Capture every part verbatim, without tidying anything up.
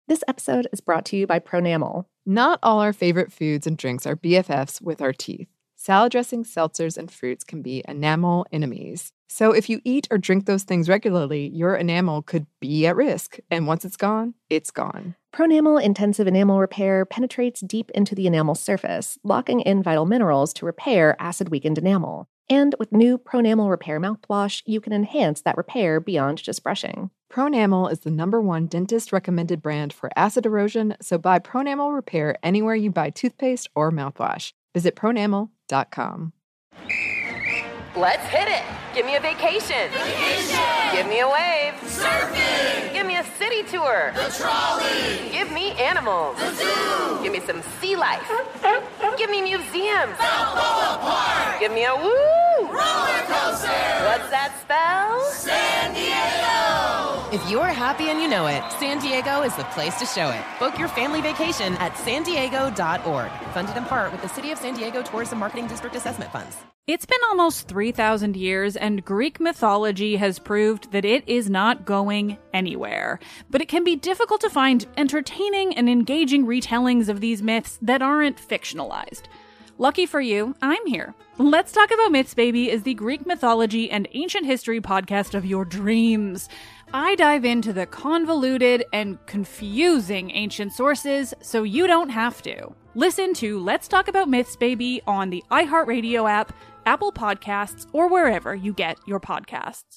This episode is brought to you by Pronamel. Not all our favorite foods and drinks are B F Fs with our teeth. Salad dressings, seltzers, and fruits can be enamel enemies. So if you eat or drink those things regularly, your enamel could be at risk. And once it's gone, it's gone. Pronamel Intensive Enamel Repair penetrates deep into the enamel surface, locking in vital minerals to repair acid-weakened enamel. And with new Pronamel Repair mouthwash, you can enhance that repair beyond just brushing. Pronamel is the number one dentist-recommended brand for acid erosion, so buy Pronamel Repair anywhere you buy toothpaste or mouthwash. Visit pronamel dot com. Let's hit it! Give me a vacation! Vacation! Give me a wave! Surfing! Give me a city tour! The trolley! Give me animals! The zoo! Give me some sea life! Give me museums! Balboa Park! Give me a woo! Roller coaster! What's that spell? San Diego! If you're happy and you know it, San Diego is the place to show it. Book your family vacation at san diego dot org. Funded in part with the City of San Diego Tourism Marketing District Assessment Funds. It's been almost three thousand years, and Greek mythology has proved that it is not going anywhere. But it can be difficult to find entertaining and engaging retellings of these myths that aren't fictionalized. Lucky for you, I'm here. Let's Talk About Myths, Baby is the Greek mythology and ancient history podcast of your dreams. I dive into the convoluted and confusing ancient sources so you don't have to. Listen to Let's Talk About Myths, Baby on the iHeartRadio app, Apple Podcasts, or wherever you get your podcasts.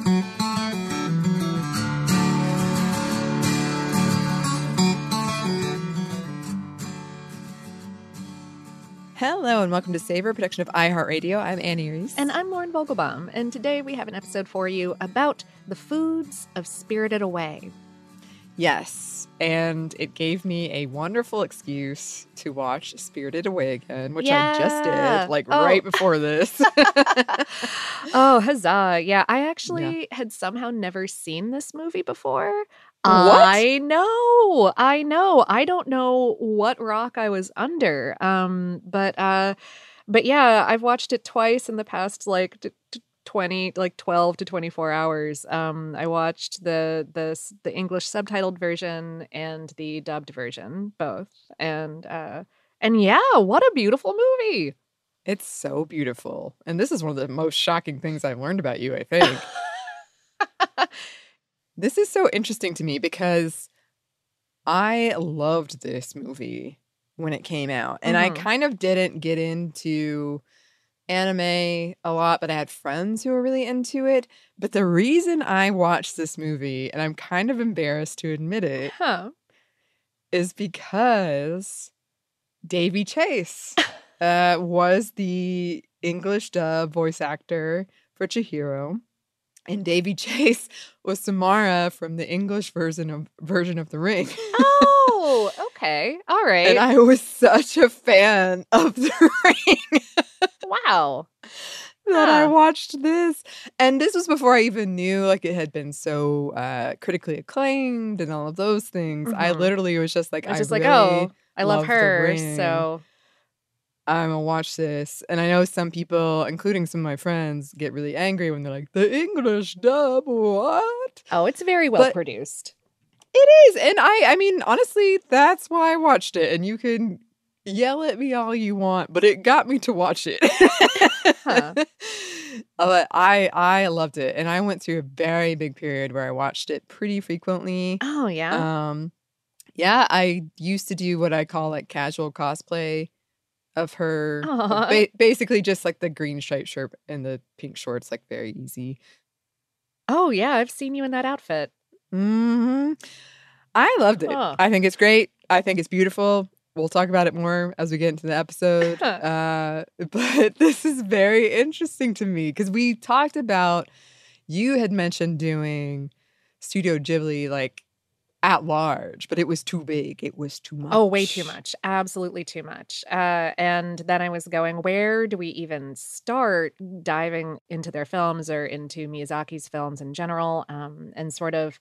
Hello and welcome to Savor, production of iHeartRadio. I'm Annie Reese. And I'm Lauren Vogelbaum, and today we have an episode for you about the foods of Spirited Away. Yes, and it gave me a wonderful excuse to watch Spirited Away again, which yeah. I just did, like oh. right before this. Oh, huzzah. Yeah, I actually Yeah. had somehow never seen this movie before. What? I know. I know. I don't know what rock I was under. Um, but uh, but yeah, I've watched it twice in the past like t- t- twenty, like twelve to twenty-four hours. Um, I watched the the s- the English subtitled version and the dubbed version, both. And uh, and yeah, what a beautiful movie. It's so beautiful. And this is one of the most shocking things I've learned about you, I think. This is so interesting to me because I loved this movie when it came out. And Mhm. I kind of didn't get into anime a lot, but I had friends who were really into it. But the reason I watched this movie, and I'm kind of embarrassed to admit it, Huh. is because Davy Chase uh, was the English dub voice actor for Chihiro. And Davy Chase was Samara from the English version of version of The Ring. Oh, okay. All right. And I was such a fan of The Ring wow. that I Huh. watched this. And this was before I even knew like it had been so uh, critically acclaimed and all of those things. I Mhm. literally was just like, I was I just like, really oh, I love love The her. Ring. So I'm gonna watch this. And I know some people, including some of my friends, get really angry when they're like, the English dub, what? oh, it's very well But- produced. It is. And I I mean, honestly, that's why I watched it. And you can yell at me all you want, but it got me to watch it. Huh. But I I loved it. And I went through a very big period where I watched it pretty frequently. Oh yeah. Um yeah, I used to do what I call like casual cosplay of her. Aw. Ba- basically just like the green striped shirt and the pink shorts, like very easy. Oh yeah, I've seen you in that outfit. hmm I loved it. Huh. I think it's great. I think it's beautiful. We'll talk about it more as we get into the episode. uh, but this is very interesting to me because we talked about, you had mentioned doing Studio Ghibli like at large, but it was too big. It was too much. Oh, way too much. Absolutely too much. Uh, and then I was going, where do we even start diving into their films or into Miyazaki's films in general? Um, and sort of,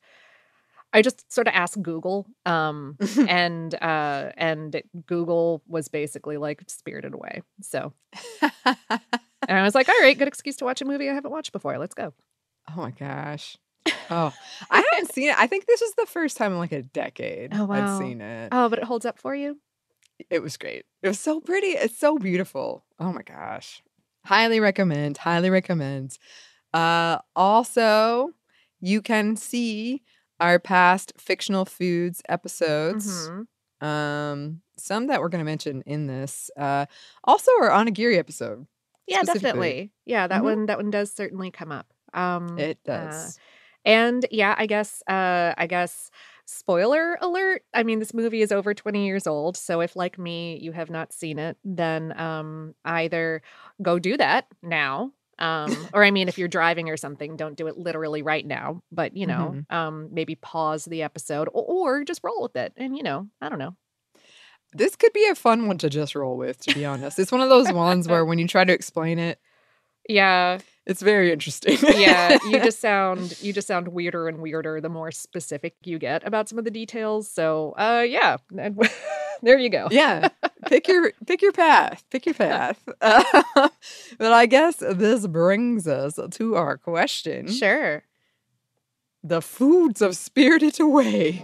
I just sort of asked Google, um, and uh, and Google was basically like Spirited Away. So, and I was like, all right, good excuse to watch a movie I haven't watched before. Let's go. Oh my gosh. Oh, I haven't seen it. I think this is the first time in like a decade Oh, wow. I'd seen it. Oh, but it holds up for you? It was great. It was so pretty. It's so beautiful. Oh my gosh. Highly recommend. Highly recommend. Uh, also, you can see our past fictional foods episodes. Mhm. Um, some that we're going to mention in this. Uh, also, our Onigiri episode. Yeah, specifically. definitely. Yeah, that Mhm. one that one does certainly come up. Um, It uh, does. and yeah, I guess uh, I guess spoiler alert. I mean, this movie is over twenty years old, so if like me, you have not seen it, then um, either go do that now. Um, or I mean, if you're driving or something, don't do it literally right now. But you know, Mhm. um, maybe pause the episode or, or just roll with it. And you know, I don't know. This could be a fun one to just roll with, to be honest. It's one of those ones where when you try to explain it, Yeah, it's very interesting. yeah. You just sound you just sound weirder and weirder the more specific you get about some of the details. So, uh, yeah, and there you go. Yeah. Pick your pick your path. Pick your path. Uh, but I guess this brings us to our question. Sure. The foods of Spirited Away.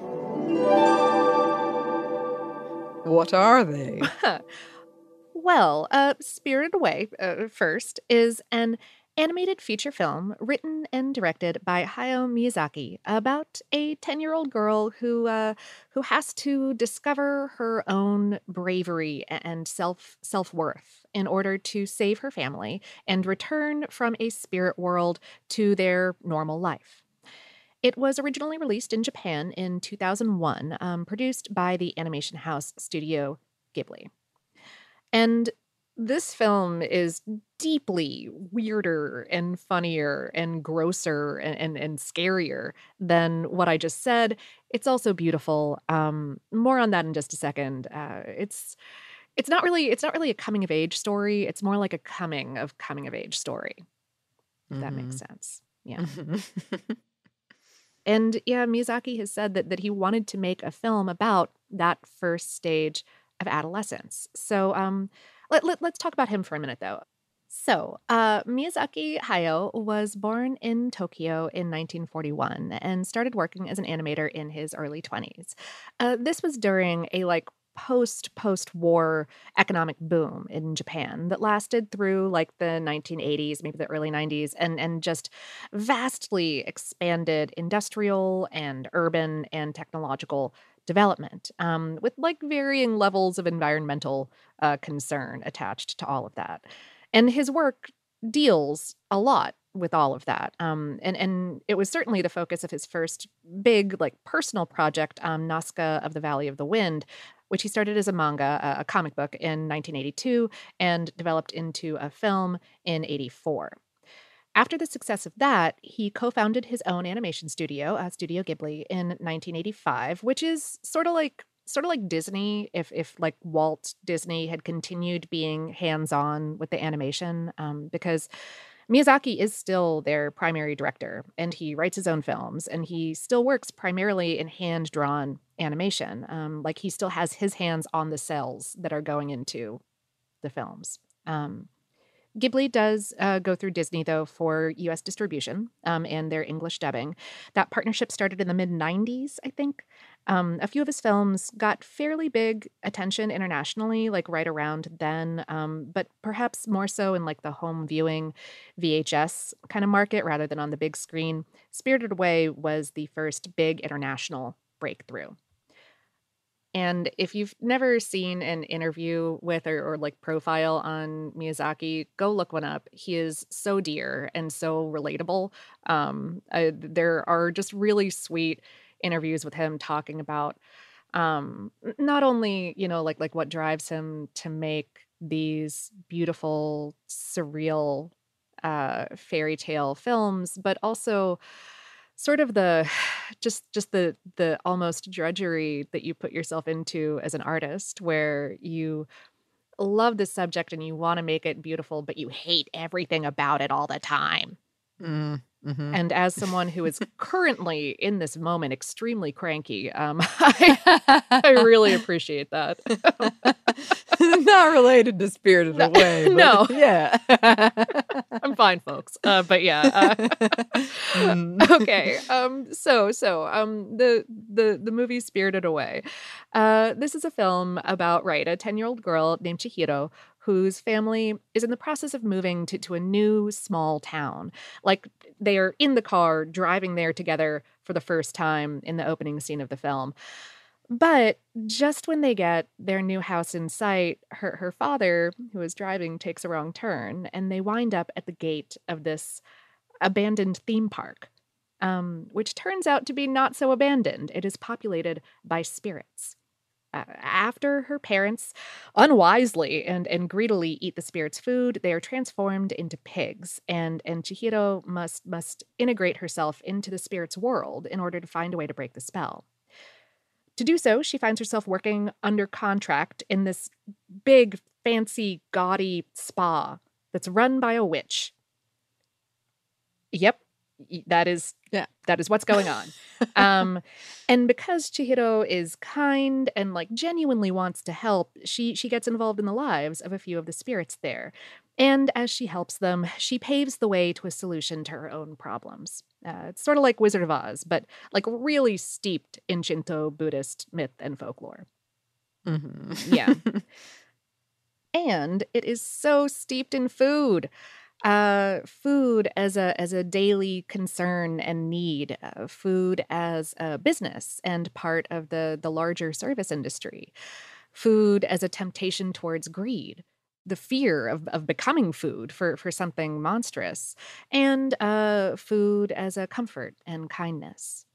What are they? Well, uh, Spirited Away, uh, first, is an animated feature film written and directed by Hayao Miyazaki about a ten-year-old girl who uh, who has to discover her own bravery and self self-worth in order to save her family and return from a spirit world to their normal life. It was originally released in Japan in two thousand one, um, produced by the animation house Studio Ghibli. And this film is deeply weirder and funnier and grosser and, and, and scarier than what I just said. It's also beautiful. Um, more on that in just a second. Uh, it's it's not really it's not really a coming of age story. It's more like a coming of coming of age story. If that makes sense. Yeah. And yeah, Miyazaki has said that that he wanted to make a film about that first stage of adolescence. So um, let, let, let's talk about him for a minute, though. So uh, Miyazaki Hayao was born in Tokyo in nineteen forty-one and started working as an animator in his early twenties. Uh, this was during a like post post war economic boom in Japan that lasted through like the nineteen eighties, maybe the early nineties, and and just vastly expanded industrial and urban and technological development, um, with like varying levels of environmental uh, concern attached to all of that. And his work deals a lot with all of that. Um, and, and it was certainly the focus of his first big, like personal project, um, Nazca of the Valley of the Wind, which he started as a manga, a, a comic book in nineteen eighty-two and developed into a film in eighty-four. After the success of that, he co-founded his own animation studio, uh, Studio Ghibli, in nineteen eighty-five, which is sort of like sort of like Disney, if if like Walt Disney had continued being hands-on with the animation, um, because Miyazaki is still their primary director, and he writes his own films, and he still works primarily in hand-drawn animation. Um, like he still has his hands on the cells that are going into the films. Um, Ghibli does uh, go through Disney, though, for U S distribution um, and their English dubbing. That partnership started in the mid nineties, I think. Um, a few of his films got fairly big attention internationally, like right around then, um, but perhaps more so in like the home viewing V H S kind of market rather than on the big screen. Spirited Away was the first big international breakthrough. And if you've never seen an interview with or, or like profile on Miyazaki, go look one up. He is so dear and so relatable. Um, uh, there are just really sweet interviews with him talking about um, not only, you know, like like what drives him to make these beautiful, surreal uh, fairy tale films, but also sort of the just just the the almost drudgery that you put yourself into as an artist, where you love this subject and you want to make it beautiful, but you hate everything about it all the time. Mm, mhm. And as someone who is currently in this moment extremely cranky, um, I, I really appreciate that. Not related to Spirited No. Away. But No. Yeah. I'm fine, folks. Uh, but yeah. Uh, Mm. okay. Um. So so um the the the movie Spirited Away. Uh. This is a film about right a ten year old girl named Chihiro whose family is in the process of moving to to a new small town. Like they are in the car driving there together for the first time in the opening scene of the film. But just when they get their new house in sight, her her father, who is driving, takes a wrong turn, and they wind up at the gate of this abandoned theme park, um, which turns out to be not so abandoned. It is populated by spirits. Uh, after her parents unwisely and, and greedily eat the spirits' food, they are transformed into pigs, and, and Chihiro must must integrate herself into the spirits' world in order to find a way to break the spell. To do so, she finds herself working under contract in this big, fancy, gaudy spa that's run by a witch. Yep, y- that is Yeah. that is what's going on. um, and because Chihiro is kind and like genuinely wants to help, she she gets involved in the lives of a few of the spirits there. And as she helps them, she paves the way to a solution to her own problems. Uh, it's sort of like Wizard of Oz, but like really steeped in Shinto Buddhist myth and folklore. Mhm. Yeah. And it is so steeped in food. Uh, food as a as a daily concern and need, uh, food as a business and part of the the larger service industry, food as a temptation towards greed, the fear of, of becoming food for, for something monstrous, and uh, food as a comfort and kindness.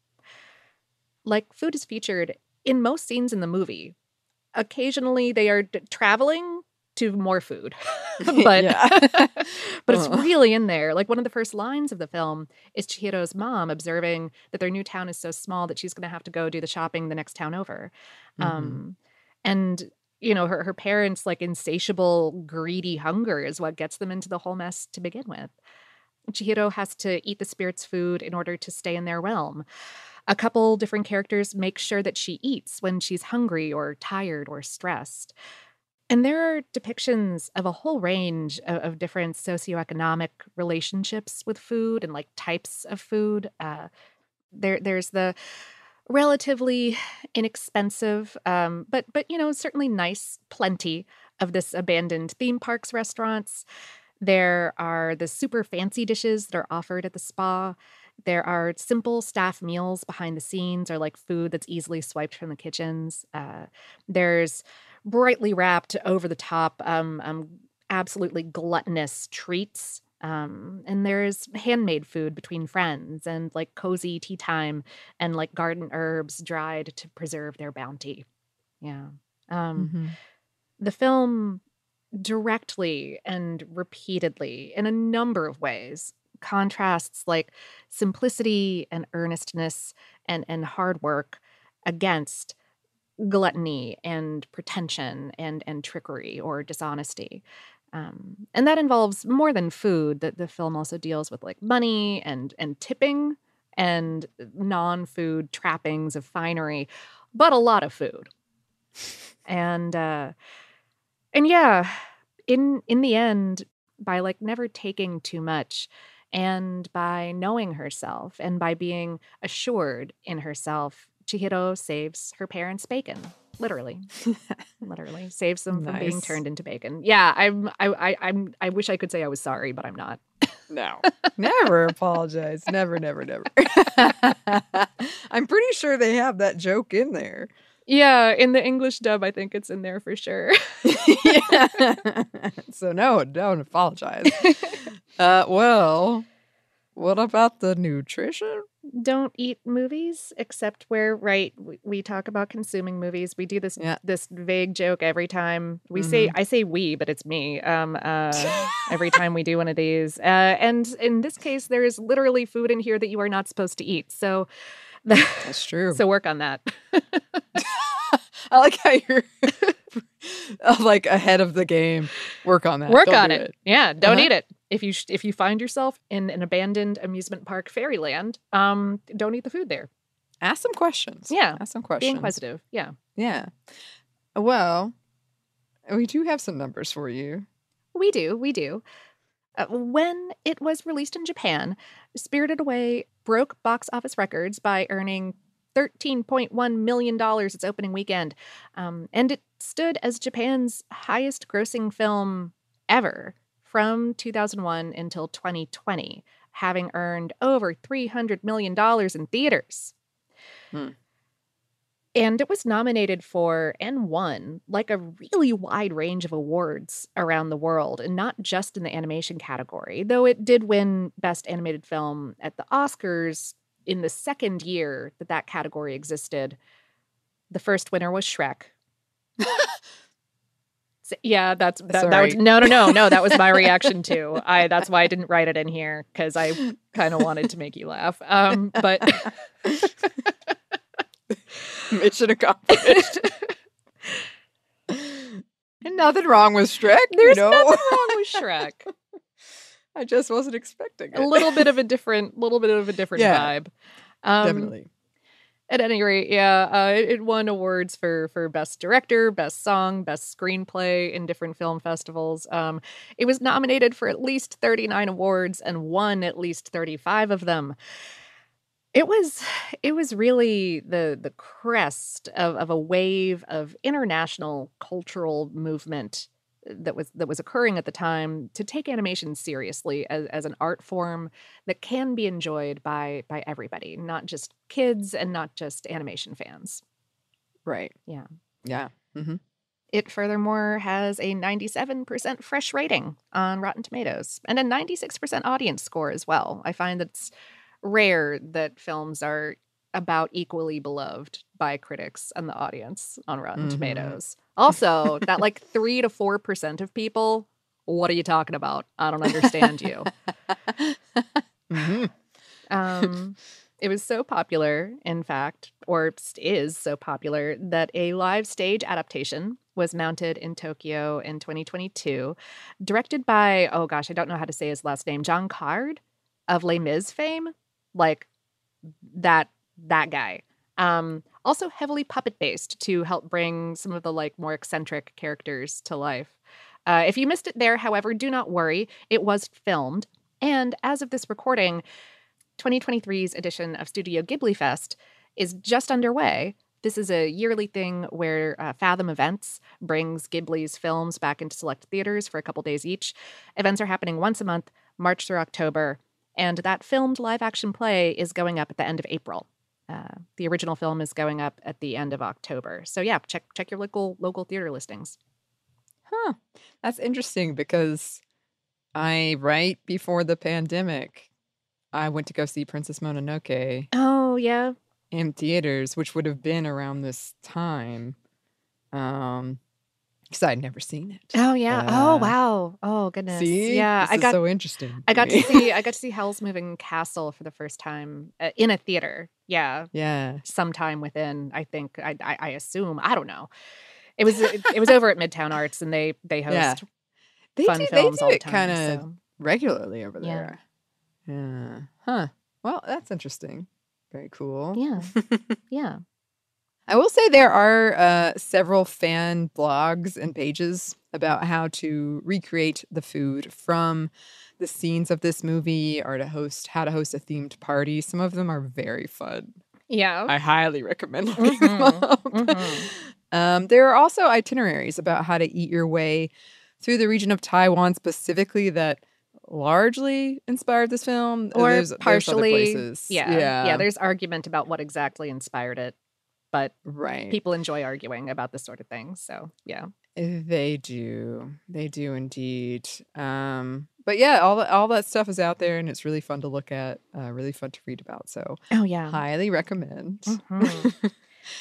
Like food is featured in most scenes in the movie. Occasionally they are d- traveling to more food, but Yeah. but it's Uh. really in there. Like one of the first lines of the film is Chihiro's mom observing that their new town is so small that she's going to have to go do the shopping the next town over. Mhm. Um, and you know, her her parents' like insatiable, greedy hunger is what gets them into the whole mess to begin with. Chihiro has to eat the spirit's food in order to stay in their realm. A couple different characters make sure that she eats when she's hungry or tired or stressed. And there are depictions of a whole range of, of different socioeconomic relationships with food and like types of food. Uh, there, there's the relatively inexpensive, um, but but you know certainly nice, plenty of this abandoned theme parks restaurants. There are the super fancy dishes that are offered at the spa. There are simple staff meals behind the scenes or like food that's easily swiped from the kitchens. Uh, there's brightly wrapped, over the top, um, um, absolutely gluttonous treats. Um, and there's handmade food between friends and like cozy tea time and like garden herbs dried to preserve their bounty. Yeah. Um, Mhm. the film directly and repeatedly in a number of ways contrasts like simplicity and earnestness and, and hard work against gluttony and pretension and, and trickery or dishonesty. Um, and that involves more than food. That the film also deals with like money and and tipping and non-food trappings of finery, but a lot of food. And uh, and yeah, in in the end, by like never taking too much, and by knowing herself, and by being assured in herself, Chihiro saves her parents' bacon. Literally, literally saves them from being Nice. turned into bacon. Yeah, I'm. I, I. I'm. I wish I could say I was sorry, but I'm not. No. Never apologize. Never, never, never. I'm pretty sure they have that joke in there. Yeah, in the English dub, I think it's in there for sure. So no, don't apologize. Uh, well, what about the nutrition? Don't eat movies except where right we, we talk about consuming movies. We do this Yeah. this vague joke every time we say I say we, but it's me. Um, uh, every time we do one of these, uh, and in this case, there is literally food in here that you are not supposed to eat. So, That's true. so work on that. I like how you're uh, like ahead of the game. Work on that. Work Don't on do it. Yeah, don't Uh-huh. eat it. If you sh- if you find yourself in an abandoned amusement park fairyland, um, don't eat the food there. Ask some questions. Yeah. Ask some Be questions. inquisitive. Yeah. Yeah. Well, we do have some numbers for you. We do, we do. Uh, when it was released in Japan, Spirited Away broke box office records by earning thirteen point one million dollars its opening weekend. Um, and it stood as Japan's highest grossing film ever from two thousand one until twenty twenty, having earned over three hundred million dollars in theaters. Hmm. And it was nominated for and won like a really wide range of awards around the world, and not just in the animation category, though it did win Best Animated Film at the Oscars in the second year that that category existed. The first winner was Shrek. So, yeah, that's that, that was no, no, no, no. That was my reaction too. I that's why I didn't write it in here, because I kind of wanted to make you laugh. Um, but mission accomplished. And nothing wrong with Shrek. There's you know? nothing wrong with Shrek. I just wasn't expecting it. A little bit of a different, little bit of a different Yeah, vibe. Um, Definitely. At any rate, yeah, uh, it, it won awards for for best director, best song, best screenplay in different film festivals. Um, it was nominated for at least thirty-nine awards and won at least thirty-five of them. It was it was really the the crest of, of a wave of international cultural movement that was that was occurring at the time to take animation seriously as, as an art form that can be enjoyed by by everybody, not just kids and not just animation fans. Right. Yeah. Yeah. Mm-hmm. It furthermore has a ninety-seven percent fresh rating on Rotten Tomatoes and a ninety-six percent audience score as well. I find that's rare that films are about equally beloved by critics and the audience on Rotten Mm-hmm. Tomatoes. Also, that like three to four percent of people, what are you talking about? I don't understand you. Mm-hmm. Um, it was so popular, in fact, or is so popular, that a live stage adaptation was mounted in Tokyo in twenty twenty-two, directed by, oh gosh, I don't know how to say his last name, John Card of Les Mis fame. Like that, that guy. Um, also heavily puppet-based to help bring some of the like more eccentric characters to life. Uh, if you missed it there, however, do not worry. It was filmed. And as of this recording, twenty twenty-three's edition of Studio Ghibli Fest is just underway. This is a yearly thing where uh, Fathom Events brings Ghibli's films back into select theaters for a couple days each. Events are happening once a month, March through October. And that filmed live-action play is going up at the end of April. Uh, the original film is going up at the end of October. So yeah, check check your local local theater listings. Huh. That's interesting because I, right before the pandemic, I went to go see Princess Mononoke Oh, yeah. in theaters, which would have been around this time. Um, because I'd never seen it. Oh, yeah. Uh, oh, wow. Oh, goodness. See? Yeah, This I is got so interesting. I to got me. to see I got to see Hell's Moving Castle for the first time uh, in a theater. Yeah, Yeah. sometime within, I think I I, I assume, I don't know. It was it, it was over at Midtown Arts, and they they host Yeah. They fun do, films they do all the it time. kind of so. regularly over Yeah. there. Yeah. Huh. Well, that's interesting. Very cool. Yeah, yeah. I will say there are uh, several fan blogs and pages about how to recreate the food from the scenes of this movie, or to host how to host a themed party. Some of them are very fun. Yeah. I highly recommend looking them Mhm, up. mhm. Um, there are also itineraries about how to eat your way through the region of Taiwan specifically that largely inspired this film. Or there's, partially. There's other places. Yeah, yeah. yeah. There's argument about what exactly inspired it, but right. people enjoy arguing about this sort of thing. So yeah. They do. They do indeed. Um, but yeah, all that all that stuff is out there, and it's really fun to look at. Uh, really fun to read about. So Oh yeah. highly recommend. Mhm.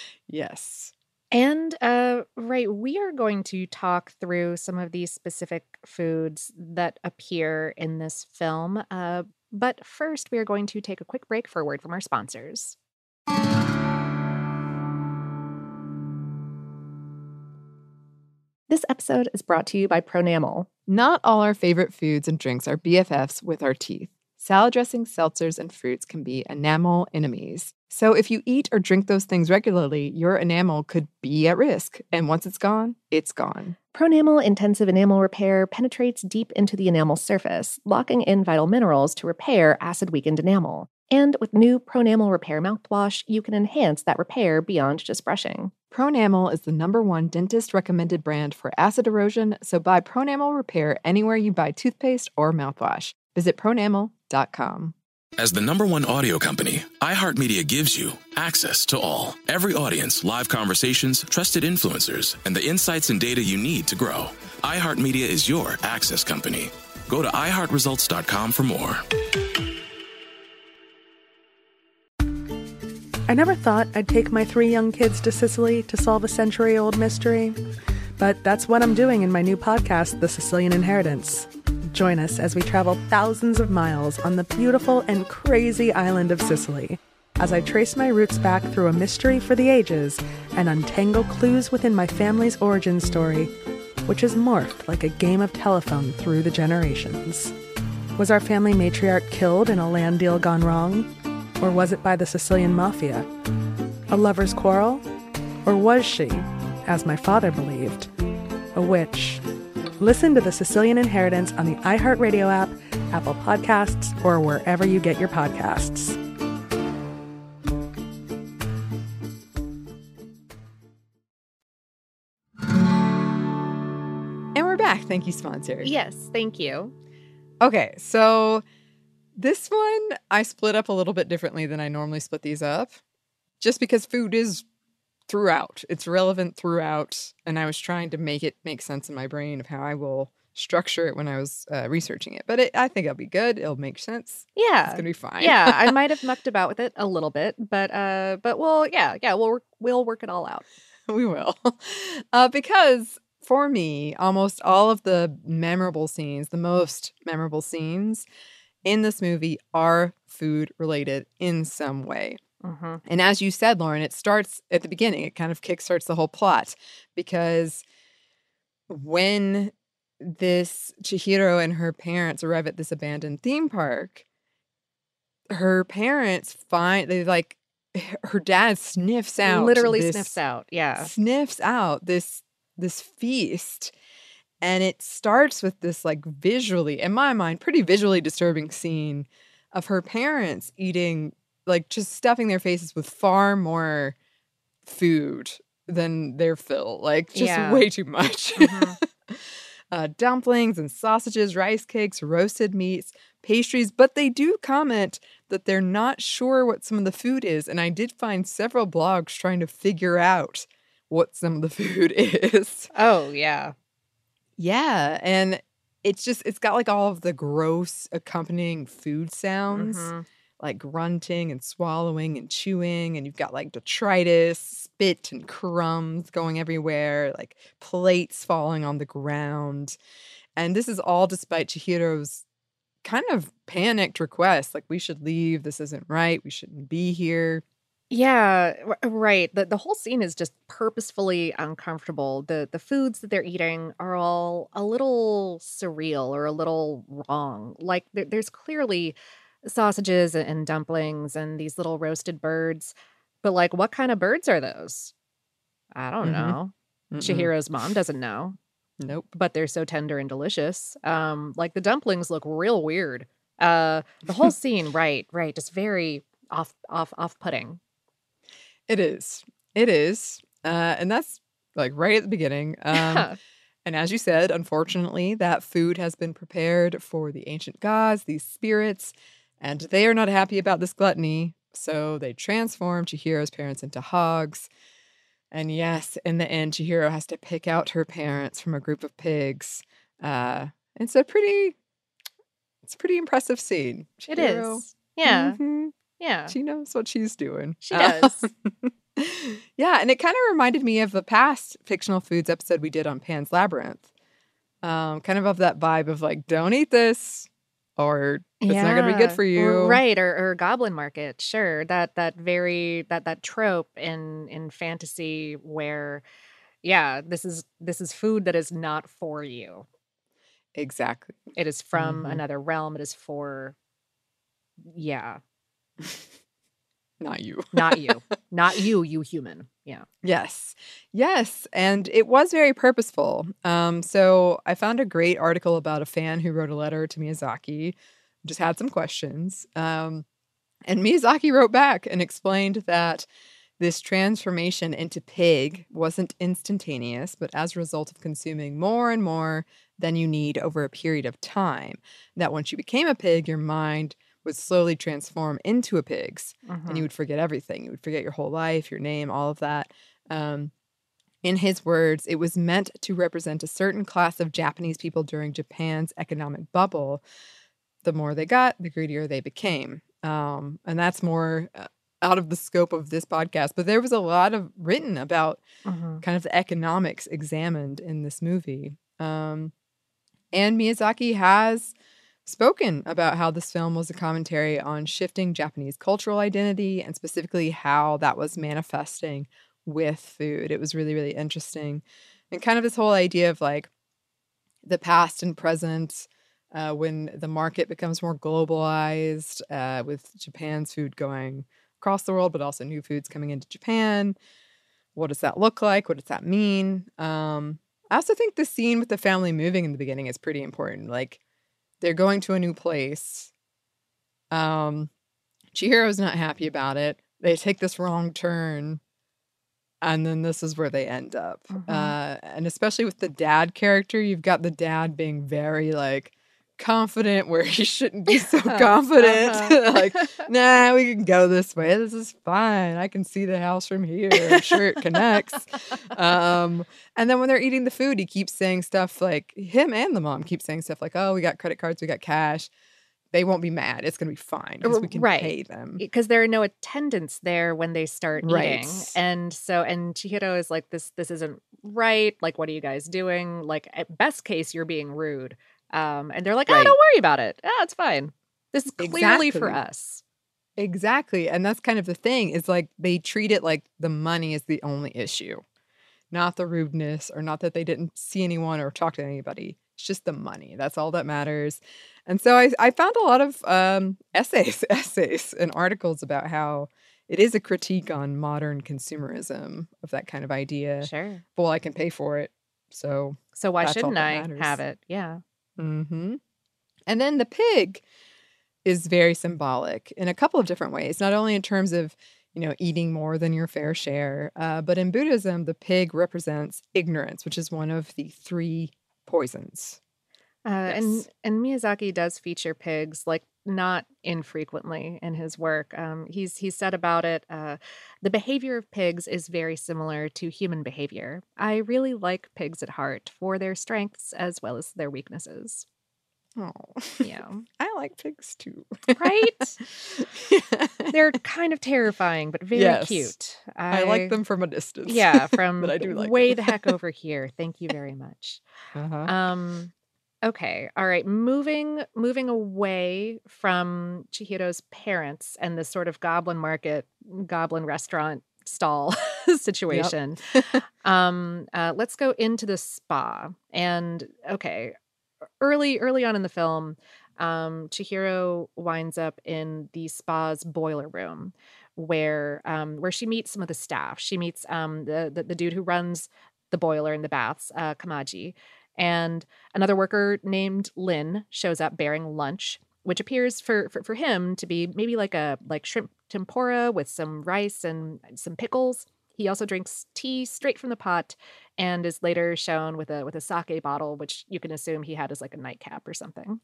Yes. And uh, right, we are going to talk through some of these specific foods that appear in this film. Uh, but first, we are going to take a quick break for a word from our sponsors. This episode is brought to you by Pronamel. Not all our favorite foods and drinks are B F Fs with our teeth. salad dressings, seltzers, and fruits can be enamel enemies. So if you eat or drink those things regularly, your enamel could be at risk. And once it's gone, it's gone. Pronamel Intensive Enamel Repair penetrates deep into the enamel surface, locking in vital minerals to repair acid-weakened enamel. And with new Pronamel Repair mouthwash, you can enhance that repair beyond just brushing. Pronamel is the number one dentist-recommended brand for acid erosion, so buy Pronamel Repair anywhere you buy toothpaste or mouthwash. Visit pronamel dot com. As the number one audio company, iHeartMedia gives you access to all. Every audience, live conversations, trusted influencers, and the insights and data you need to grow. iHeartMedia is your access company. Go to i heart results dot com for more. I never thought I'd take my three young kids to Sicily to solve a century-old mystery. But that's what I'm doing in my new podcast, The Sicilian Inheritance. Join us as we travel thousands of miles on the beautiful and crazy island of Sicily, as I trace my roots back through a mystery for the ages and untangle clues within my family's origin story, which has morphed like a game of telephone through the generations. Was our family matriarch killed in a land deal gone wrong? Or was it by the Sicilian mafia? A lover's quarrel? Or was she, as my father believed, a witch? Listen to The Sicilian Inheritance on the iHeartRadio app, Apple Podcasts, or wherever you get your podcasts. And we're back. Thank you, sponsor. Yes, thank you. Okay, so this one I split up a little bit differently than I normally split these up, just because food is throughout. It's relevant throughout, and I was trying to make it make sense in my brain of how I will structure it when I was uh, researching it. But it, I think it'll be good. It'll make sense. Yeah, it's gonna be fine. Yeah, I might have mucked about with it a little bit, but uh, but well, yeah, yeah, we'll work, we'll work it all out. We will, uh, because for me, almost all of the memorable scenes, the most memorable scenes in this movie are food related in some way. Mm-hmm. And as you said, Lauren, it starts at the beginning. It kind of kickstarts the whole plot, because when this Chihiro and her parents arrive at this abandoned theme park, her parents find, they like, her dad sniffs out. Literally this, sniffs out. Yeah. Sniffs out this, this feast. And it starts with this, like, visually, in my mind, pretty visually disturbing scene of her parents eating, like, just stuffing their faces with far more food than their fill. Like, just Yeah. way too much. Mm-hmm. uh, dumplings and sausages, rice cakes, roasted meats, pastries. But they do comment that they're not sure what some of the food is. And I did find several blogs trying to figure out what some of the food is. Oh, yeah. Yeah, and it's just, it's got like all of the gross accompanying food sounds, Mhm. like grunting and swallowing and chewing, and you've got like detritus, spit and crumbs going everywhere, like plates falling on the ground. And this is all despite Chihiro's kind of panicked request, like, we should leave, this isn't right, we shouldn't be here. Yeah, r- right. The the whole scene is just purposefully uncomfortable. The the foods that they're eating are all a little surreal or a little wrong. Like there, there's clearly sausages and, and dumplings and these little roasted birds, but like what kind of birds are those? I don't Mhm. know. Mm-mm. Chihiro's mom doesn't know, Nope. but they're so tender and delicious. Um, like the dumplings look real weird. Uh, the whole scene, right, right, just very off off off putting. It is. It is. Uh, and that's like right at the beginning. Um, and as you said, unfortunately, that food has been prepared for the ancient gods, these spirits, and they are not happy about this gluttony. So they transform Chihiro's parents into hogs. And yes, in the end, Chihiro has to pick out her parents from a group of pigs. Uh, it's a pretty, it's a pretty impressive scene. It Chihiro, is. Yeah. mhm, Yeah. she knows what she's doing. She does. Yeah, and it kind of reminded me of the past fictional foods episode we did on Pan's Labyrinth. Um, kind of of that vibe of like, don't eat this, or it's not going to be good for you. Right, or, or Goblin Market, sure. That that very that that trope in in fantasy where, yeah, this is this is food that is not for you. Exactly. It is from Mhm. another realm. It is for Yeah. Not you. Not you. Not you, you human. Yeah. Yes. Yes. And it was very purposeful. Um, so I found a great article about a fan who wrote a letter to Miyazaki, just had some questions. Um, and Miyazaki wrote back and explained that this transformation into pig wasn't instantaneous, but as a result of consuming more and more than you need over a period of time. That once you became a pig, your mind would slowly transform into a pig's, Mhm. and you would forget everything. You would forget your whole life, your name, all of that. Um, in his words, it was meant to represent a certain class of Japanese people during Japan's economic bubble. The more they got, the greedier they became. Um, and that's more uh, out of the scope of this podcast. But there was a lot of written about Mhm. kind of the economics examined in this movie. Um, and Miyazaki has spoken about how this film was a commentary on shifting Japanese cultural identity and specifically how that was manifesting with food. It was really, really interesting. And kind of this whole idea of like the past and present uh, when the market becomes more globalized uh, with Japan's food going across the world, but also new foods coming into Japan. What does that look like? What does that mean? Um, I also think the scene with the family moving in the beginning is pretty important. Like, they're going to a new place. Um, Chihiro's not happy about it. They take this wrong turn. And then this is where they end up. Mhm. Uh, and especially with the dad character, you've got the dad being very, like, confident where he shouldn't be so confident. Uh-huh. Like, nah, we can go this way. This is fine. I can see the house from here. I'm sure it connects. Um, and then when they're eating the food, he keeps saying stuff like, him and the mom keep saying stuff like, oh, we got credit cards, we got cash. They won't be mad. It's going to be fine because we can Right. pay them. Because there are no attendants there when they start Right. eating. And so, and Chihiro is like, this, this isn't right. Like, what are you guys doing? Like, at best case, you're being rude. Um, and they're like, oh, Right. don't worry about it. Oh, it's fine. This is clearly for Exactly. us. Exactly. And that's kind of the thing is like they treat it like the money is the only issue, not the rudeness or not that they didn't see anyone or talk to anybody. It's just the money. That's all that matters. And so I, I found a lot of um, essays, essays and articles about how it is a critique on modern consumerism of that kind of idea. Sure. Well, I can pay for it. So, So why That's all shouldn't that I matters. have it? Yeah. hmm and then the pig is very symbolic in a couple of different ways, not only in terms of, you know, eating more than your fair share, uh, but in Buddhism, the pig represents ignorance, which is one of the three poisons. Uh, and Yes. and Miyazaki does feature pigs, like not infrequently in his work. Um, he's he's said about it, uh, the behavior of pigs is very similar to human behavior. I really like pigs at heart for their strengths as well as their weaknesses. Oh, Yeah, I like pigs too. right. They're kind of terrifying, but very Yes. cute. I like them from a distance. Yeah, from but I do like way them. the heck over here. Thank you very much. Uh-huh. Um okay, all right, moving moving away from Chihiro's parents and this sort of goblin market, goblin restaurant stall situation. um uh, let's go into the spa. And okay, early early on in the film, um Chihiro winds up in the spa's boiler room where um where she meets some of the staff. She meets um the the, the dude who runs the boiler in the baths, uh Kamaji, and another worker named Lin shows up bearing lunch, which appears for, for for him to be maybe like a like shrimp tempura with some rice and some pickles. He also drinks tea straight from the pot and is later shown with a with a sake bottle, which you can assume he had as like a nightcap or something.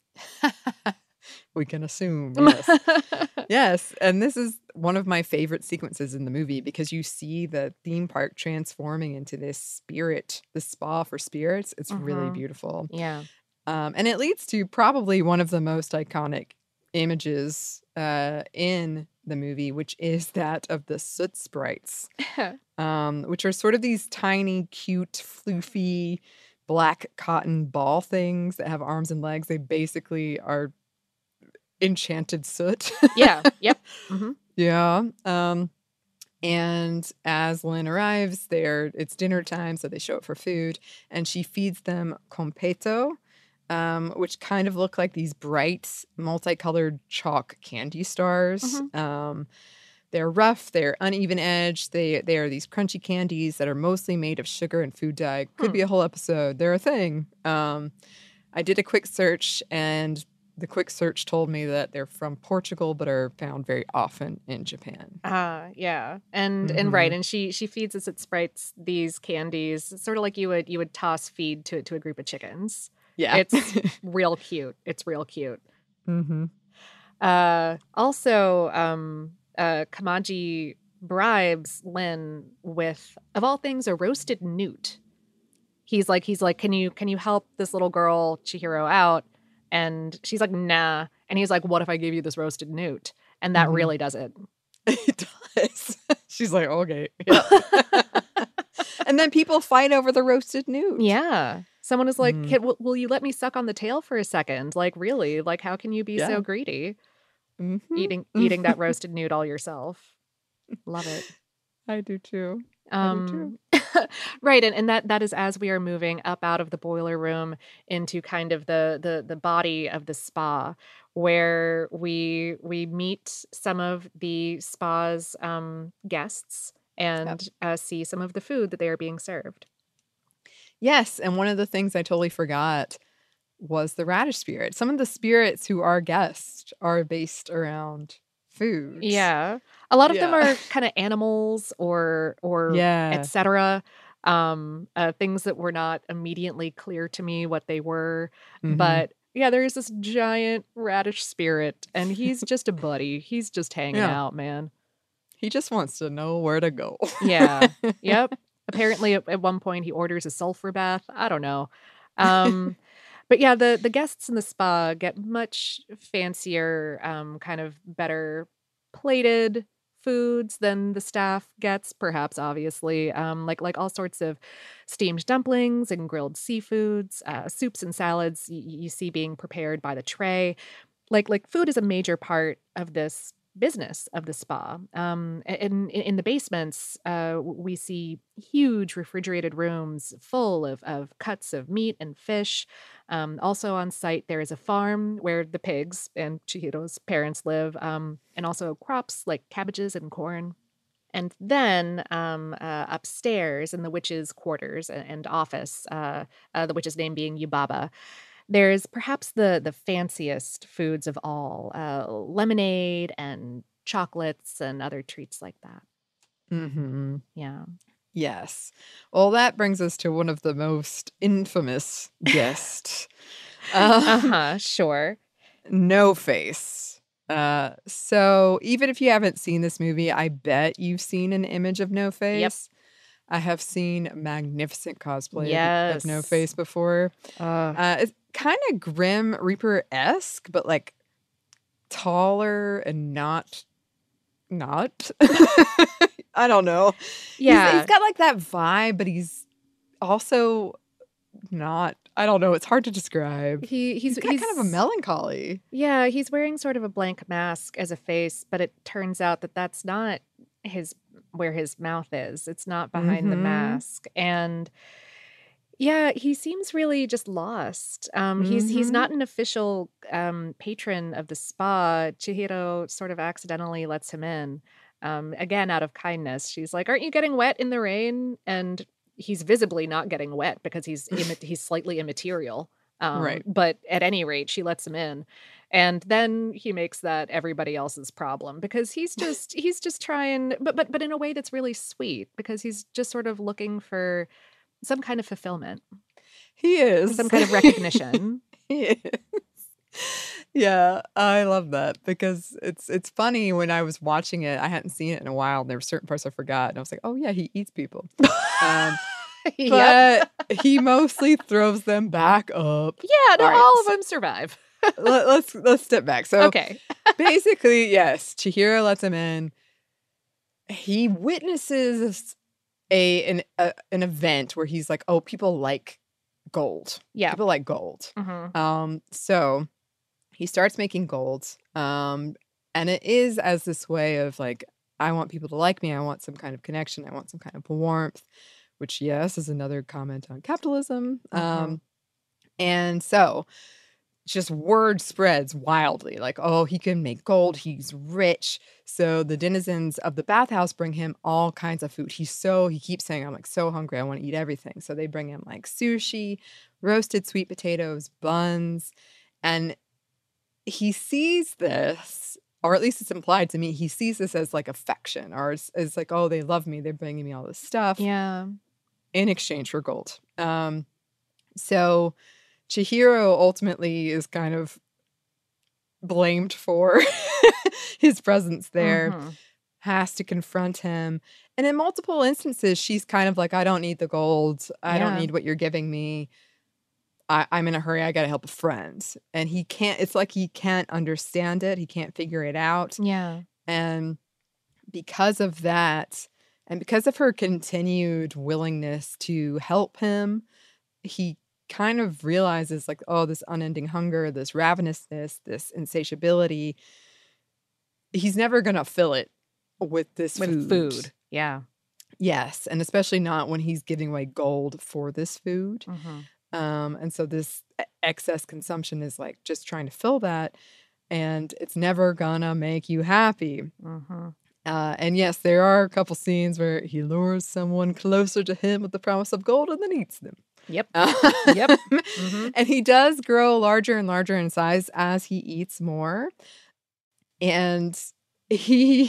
We can assume, yes. Yes, and this is one of my favorite sequences in the movie because you see the theme park transforming into this spirit, the spa for spirits. It's really Mhm. beautiful. Yeah. Um, and it leads to probably one of the most iconic images uh, in the movie, which is that of the soot sprites, um, which are sort of these tiny, cute, floofy, black cotton ball things that have arms and legs. They basically are enchanted soot. Yeah. Yep. hmm Yeah. Um, and as Lynn arrives, there it's dinner time, so they show up for food, and she feeds them completo, um, which kind of look like these bright, multicolored chalk candy stars. Mhm. Um, they're rough, they're uneven edged. They they are these crunchy candies that are mostly made of sugar and food dye. Could Hmm. be a whole episode. They're a thing. Um, I did a quick search, and the quick search told me that they're from Portugal, but are found very often in Japan. Ah, yeah, and and right, Mhm. and she she feeds us at Sprites these candies, sort of like you would you would toss feed to to a group of chickens. Yeah. It's real cute. It's real cute. mm-hmm. Uh, also, um, uh, Kamaji bribes Lin with, of all things, a roasted newt. He's like, he's like, can you can you help this little girl Chihiro out? And she's like, nah. And he's like, what if I give you this roasted newt? And that Mhm. really does it. It does. She's like, okay. Yeah. And then people fight over the roasted newt. Yeah. Someone is like, Mhm. "Can- will, will you let me suck on the tail for a second? Like, really? Like, how can you be Yeah. so greedy? Mhm. Eating eating that roasted newt all yourself. Love it. I do too. I do too. Um, right, and, and that that is as we are moving up out of the boiler room into kind of the the the body of the spa, where we we meet some of the spa's um, guests and uh, see some of the food that they are being served. Yes, and one of the things I totally forgot was the radish spirit. Some of the spirits who are guests are based around food. Yeah, a lot of them Yeah. are kind of animals or or Yeah. et cetera. Um, uh, things that were not immediately clear to me what they were, Mhm. but yeah, there is this giant radish spirit, and he's just a buddy. He's just hanging Yeah. out, man. He just wants to know where to go. Yeah. Yep. Apparently, at, at one point, he orders a sulfur bath. I don't know. Um, but yeah, the the guests in the spa get much fancier, um, kind of better plated foods than the staff gets. Perhaps, obviously, um, like like all sorts of steamed dumplings and grilled seafoods, uh, soups and salads. Y- you see being prepared by the tray. Like like food is a major part of this business of the spa. Um, a- in in in the basements, uh, w- we see huge refrigerated rooms full of of cuts of meat and fish. Um, also on site, there is a farm where the pigs and Chihiro's parents live, um, and also crops like cabbages and corn. And then um, uh, upstairs in the witch's quarters a- and office, uh, uh, the witch's name being Yubaba, there's perhaps the the fanciest foods of all, uh, lemonade and chocolates and other treats like that. hmm Yeah. Yes. Well, that brings us to one of the most infamous guests. Uh um, huh. Sure. No Face. Uh, so even if you haven't seen this movie, I bet you've seen an image of No Face. I have seen magnificent cosplay of- of No Yes. Face before. Uh, Uh, it's kind of Grim Reaper-esque, but like taller and not not. I don't know. He's- yeah. he's got like that vibe, but he's also not. I don't know. It's hard to describe. he he's He's got kind of a melancholy. Yeah, he's wearing sort of a blank mask as a face, but it turns out that that's not his where his mouth is. It's not behind the Mhm. mask. And yeah, he seems really just lost. Um, he's he's Mhm. not an official um, patron of the spa. Chihiro sort of accidentally lets him in. Um, again, out of kindness. She's like, "Aren't you getting wet in the rain?" And he's visibly not getting wet because he's imma- he's slightly immaterial. Um, Right. But at any rate, she lets him in, and then he makes that everybody else's problem because he's just he's just trying, but but but in a way that's really sweet because he's just sort of looking for some kind of fulfillment, He is. some kind of recognition. He is. Yeah, I love that because it's it's funny when I was watching it. I hadn't seen it in a while, and there were certain parts I forgot, and I was like, "Oh yeah, he eats people." Um, Yep. but he mostly throws them back up. Yeah, no, All right, all of so- them survive. Let, let's let's step back. So Okay. basically, yes, Chihiro lets him in. He witnesses a an a, an event where he's like, "Oh, people like gold. Yeah. People like gold." Mhm. Um, so he starts making gold. Um, and it is as this way of like, I want people to like me. I want some kind of connection. I want some kind of warmth, which, yes, is another comment on capitalism. Um, And so just word spreads wildly, like, oh, he can make gold, he's rich. So the denizens of the bathhouse bring him all kinds of food. He's so, he keeps saying, I'm like so hungry, I want to eat everything. So they bring him like sushi, roasted sweet potatoes, buns. And he sees this, or at least it's implied to me, he sees this as like affection, or as, as like, oh, they love me, they're bringing me all this stuff. Yeah. In exchange for gold. Um, so Chihiro ultimately is kind of blamed for his presence there, Mhm. has to confront him. And in multiple instances, she's kind of like, I don't need the gold. I don't Yeah. need what you're giving me. I, I'm in a hurry. I got to help a friend. And he can't, it's like he can't understand it. He can't figure it out. Yeah. And because of that, and because of her continued willingness to help him, he kind of realizes like, oh, this unending hunger, this ravenousness, this insatiability, he's never going to fill it with this With food. food. Yeah. Yes. And especially not when he's giving away gold for this food. Mhm. Um, and so this e- excess consumption is like just trying to fill that. And it's never gonna make you happy. Mhm. Uh, and yes, there are a couple scenes where he lures someone closer to him with the promise of gold and then eats them. Yep. Um, Yep. Mhm. And he does grow larger and larger in size as he eats more. And he,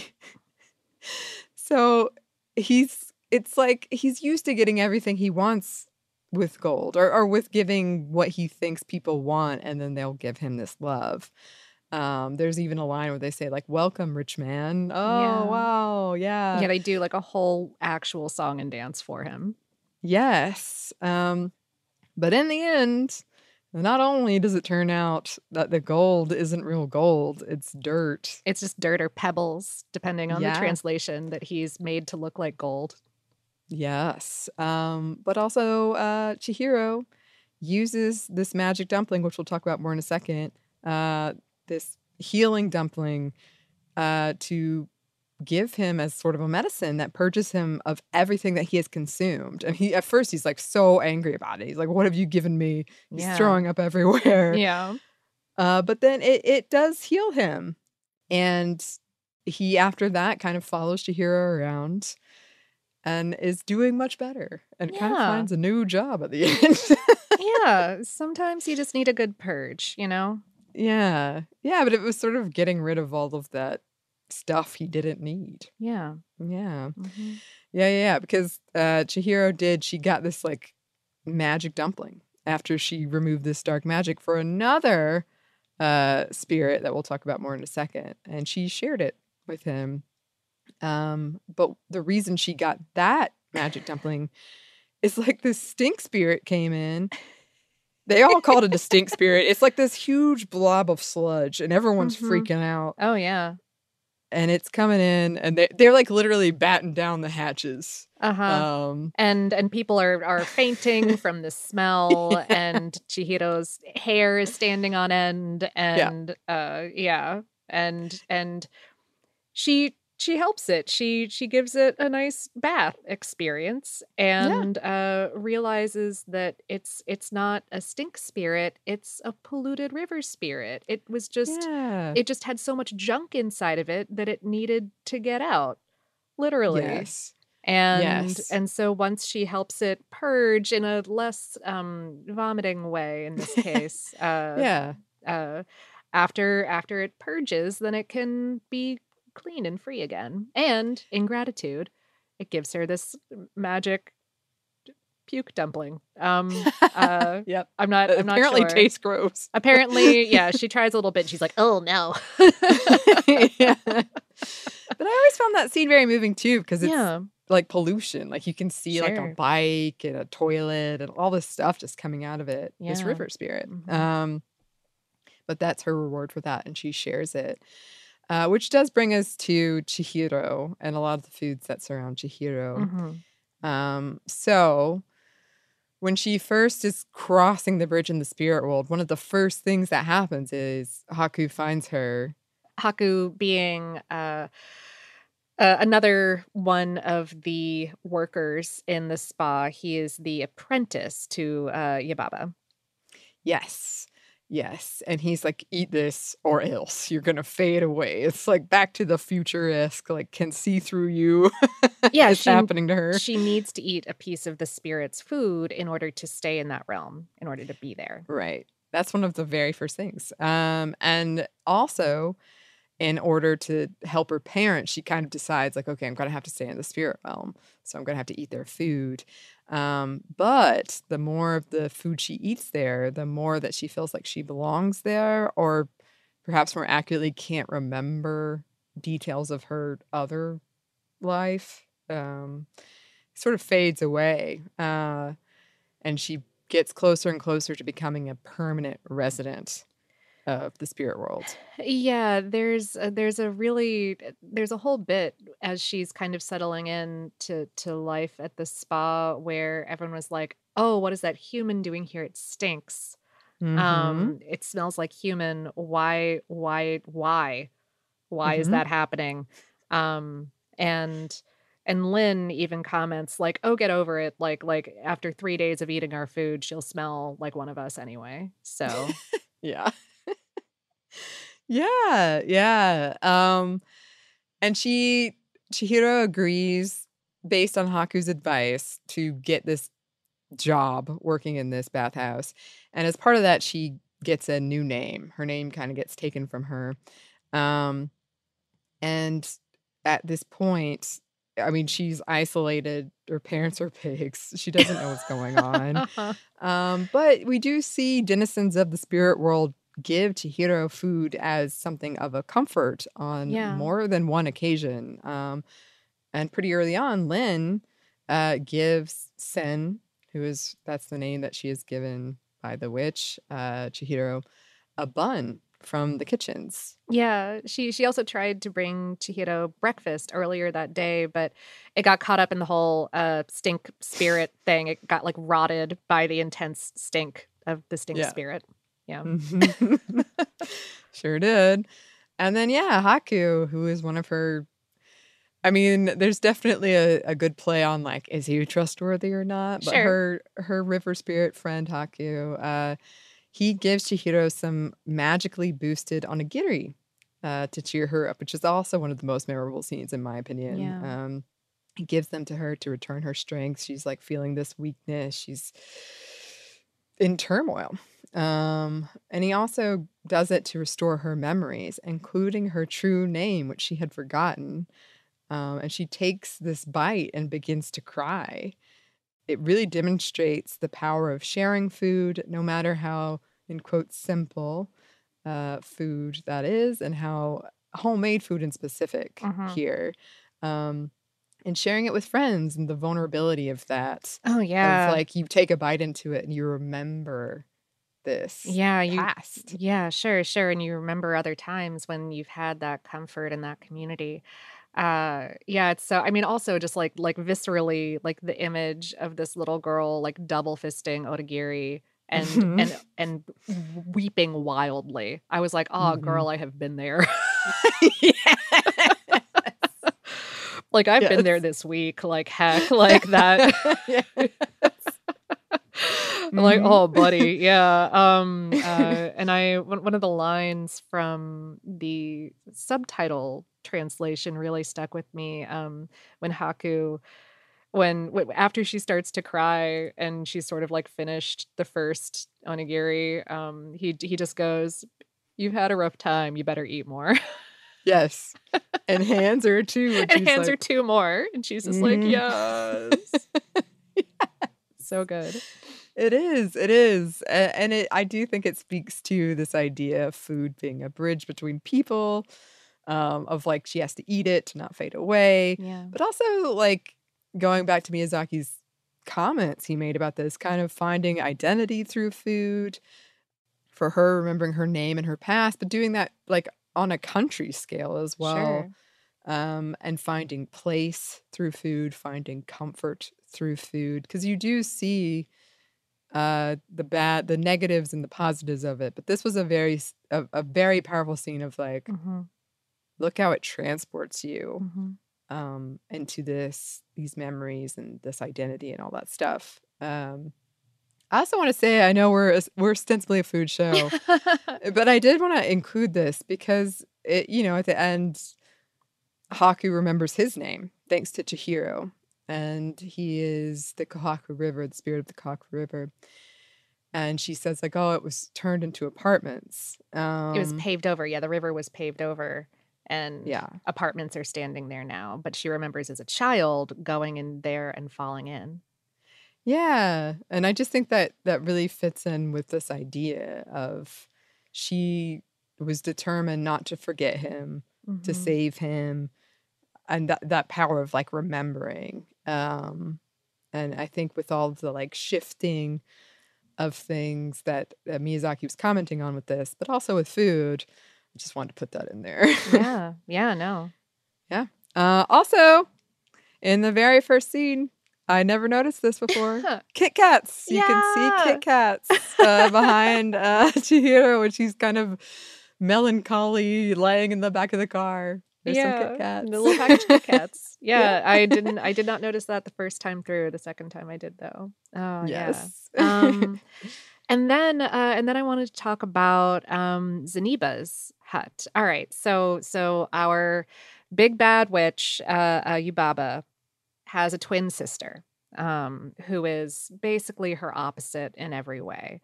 so he's, it's like he's used to getting everything he wants with gold, or, or with giving what he thinks people want, and then they'll give him this love. Um, there's even a line where they say, like, welcome, rich man. Oh, Yeah. wow. Yeah. Yeah, they do like a whole actual song and dance for him. Yes. Um, but in the end, not only does it turn out that the gold isn't real gold, it's dirt. It's just dirt or pebbles, depending on Yeah. the translation, that he's made to look like gold. Yes. Um, but also, uh, Chihiro uses this magic dumpling, which we'll talk about more in a second, uh, this healing dumpling, uh, to give him as sort of a medicine that purges him of everything that he has consumed. And he, at first, he's like so angry about it. He's like, what have you given me? He's Yeah. throwing up everywhere. Yeah. Uh, but then it, it does heal him. And he, after that, kind of follows Chihiro around and is doing much better and kind of Yeah. finds a new job at the end. Yeah. Sometimes you just need a good purge, you know? Yeah. Yeah, but it was sort of getting rid of all of that stuff he didn't need. Yeah. Yeah. Mhm. Yeah, yeah, yeah. Because uh, Chihiro did, she got this like magic dumpling after she removed this dark magic for another uh, spirit that we'll talk about more in a second. And she shared it with him. Um, but the reason she got that magic dumpling is like this stink spirit came in. They all called it a stink spirit. It's like this huge blob of sludge, and everyone's Mhm. freaking out. Oh, yeah. And it's coming in, and they they're like literally batting down the hatches. Uh-huh. Um, and and people are are fainting from the smell, Yeah. and Chihiro's hair is standing on end, and uh yeah, and and she she helps it. She she gives it a nice bath experience, and uh realizes that it's it's not a stink spirit, it's a polluted river spirit. It was just yeah. it just had so much junk inside of it that it needed to get out, literally. Yes. And Yes. and so once she helps it purge in a less um vomiting way in this case, uh Yeah. uh after after it purges, then it can be clean and free again. And in gratitude, it gives her this magic puke dumpling. Um uh Yep. I'm not I'm not Apparently sure. tastes gross. Apparently, yeah, she tries a little bit and she's like, "Oh no." Yeah. But I always found that scene very moving too, because it's Yeah. like pollution. Like you can see like a Sure. bike and a toilet and all this stuff just coming out of it. This Yeah. river spirit. Mhm. Um, but that's her reward for that, and she shares it. Uh, which does bring us to Chihiro and a lot of the foods that surround Chihiro. Mhm. Um, so when she first is crossing the bridge in the spirit world, one of the first things that happens is Haku finds her. Haku being uh, uh, another one of the workers in the spa. He is the apprentice to uh, Yababa. Yes. Yes. And he's like, eat this or else you're going to fade away. It's like Back to the Future-esque, like can see through you. Yeah, it's she, happening to her. She needs to eat a piece of the spirit's food in order to stay in that realm, in order to be there. Right. That's one of the very first things. Um, and also, in order to help her parents, she kind of decides, like, okay, I'm going to have to stay in the spirit realm. So I'm going to have to eat their food. Um, but the more of the food she eats there, the more that she feels like she belongs there, or perhaps more accurately, can't remember details of her other life. Um, sort of fades away. Uh, and she gets closer and closer to becoming a permanent resident of the spirit world. Yeah, there's a, there's a really there's a whole bit as she's kind of settling in to to life at the spa where everyone was like, "Oh, what is that human doing here? It stinks. Mm-hmm. Um, it smells like human. Why why why why is Mm-hmm. that happening?" Um, and and Lynn even comments like, "Oh, get over it. Like like after three days of eating our food, she'll smell like one of us anyway." So Yeah. Yeah, yeah. Um, and she Chihiro agrees based on Haku's advice to get this job working in this bathhouse. And as part of that, she gets a new name. Her name kind of gets taken from her. Um, and at this point, I mean, she's isolated. Her parents are pigs. She doesn't know what's going on. Um, but we do see denizens of the spirit world give Chihiro food as something of a comfort on Yeah. more than one occasion. Um, and pretty early on, Lynn uh, gives Sen, who is, that's the name that she is given by the witch, uh, Chihiro, a bun from the kitchens. Yeah, she she also tried to bring Chihiro breakfast earlier that day, but it got caught up in the whole uh, stink spirit thing. It got like rotted by the intense stink of the stink Yeah. spirit. Yeah. Sure did. And then, yeah, Haku, who is one of her. I mean, there's definitely a, a good play on like, is he trustworthy or not? But Sure. her her river spirit friend Haku, uh, he gives Chihiro some magically boosted onigiri uh, to cheer her up, which is also one of the most memorable scenes in my opinion. Yeah. Um, he gives them to her to return her strength. She's like feeling this weakness. She's in turmoil. Um, and he also does it to restore her memories, including her true name, which she had forgotten. Um, and she takes this bite and begins to cry. It really demonstrates the power of sharing food, no matter how, in quotes, simple uh, food that is, and how homemade food in specific Mhm. here. Um, and sharing it with friends and the vulnerability of that. Oh yeah. Of like, you take a bite into it and you remember this Yeah, you past. Yeah, sure, sure. And you remember other times when you've had that comfort in that community. Uh yeah, it's so I mean also just like like viscerally like the image of this little girl like double fisting Otagiri and Mhm. and and weeping wildly. I was like, "Oh, Mhm. girl, I have been there." Yes. Like I've been there Yes. this week, like heck, like that. Yes. I'm like, Mhm. oh, buddy, yeah. Um, uh, and I one one of the lines from the subtitle translation really stuck with me. Um, when Haku, when w- after she starts to cry and she's sort of like finished the first onigiri, um, he he just goes, "You've had a rough time. You better eat more." Yes. And hands her too. And she's hands her like, two more, and she's just like, Mhm. "Yes." So good. It is. It is. A- And it I do think it speaks to this idea of food being a bridge between people, um, of like she has to eat it to not fade away. Yeah. But also like going back to Miyazaki's comments he made about this, kind of finding identity through food, for her remembering her name and her past, but doing that like on a country scale as well. Sure. Um, and finding place through food, finding comfort through food, because you do see uh the bad, the negatives and the positives of it. But this was a very s- a, a very powerful scene of like, Mm-hmm. look how it transports you Mm-hmm. um into this these memories and this identity and all that stuff. Um I also want to say, I know we're we're ostensibly a food show, but I did want to include this because, it, you know, at the end, Haku remembers his name thanks to Chihiro. And he is the Kohaku River, the spirit of the Kohaku River. And she says, like, oh, it was turned into apartments. Um, It was paved over. Yeah, the river was paved over. And Yeah. apartments are standing there now. But she remembers as a child going in there and falling in. Yeah. And I just think that that really fits in with this idea of she was determined not to forget him, to Mhm. save him, and that, that power of like remembering. Um, and I think with all the like shifting of things that uh, Miyazaki was commenting on with this, but also with food, I just wanted to put that in there. Yeah. Yeah, no. Yeah. Uh, also, in the very first scene, I never noticed this before. Kit Kats. You can Yeah. see Kit Kats uh, behind uh, Chihiro when she's kind of melancholy, laying in the back of the car. There's yeah. some Kit Kats. The little packaged Kit Kats. Yeah, I didn't I did not notice that the first time through. The second time I did though. Oh Yes. yeah. Um and then uh and then I wanted to talk about um Zeniba's hut. All right. So so our big bad witch, uh, uh Yubaba, has a twin sister, um, who is basically her opposite in every way.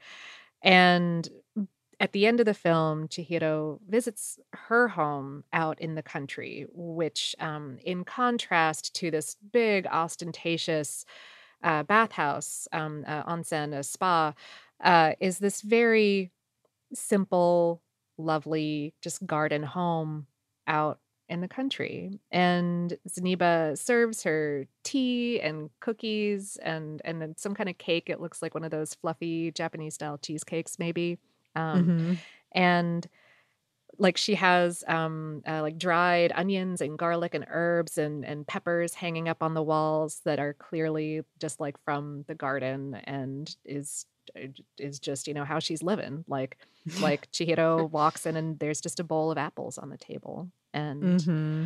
And at the end of the film, Chihiro visits her home out in the country, which, um, in contrast to this big, ostentatious uh, bathhouse, um, uh, onsen, a spa, uh, is this very simple, lovely, just garden home out in the country. And Zeniba serves her tea and cookies and and then some kind of cake. It looks like one of those fluffy Japanese style cheesecakes, maybe. Um, Mhm. and like she has um uh, like dried onions and garlic and herbs and and peppers hanging up on the walls that are clearly just like from the garden and is is just, you know, how she's living. Like like Chihiro walks in and there's just a bowl of apples on the table. And Mhm.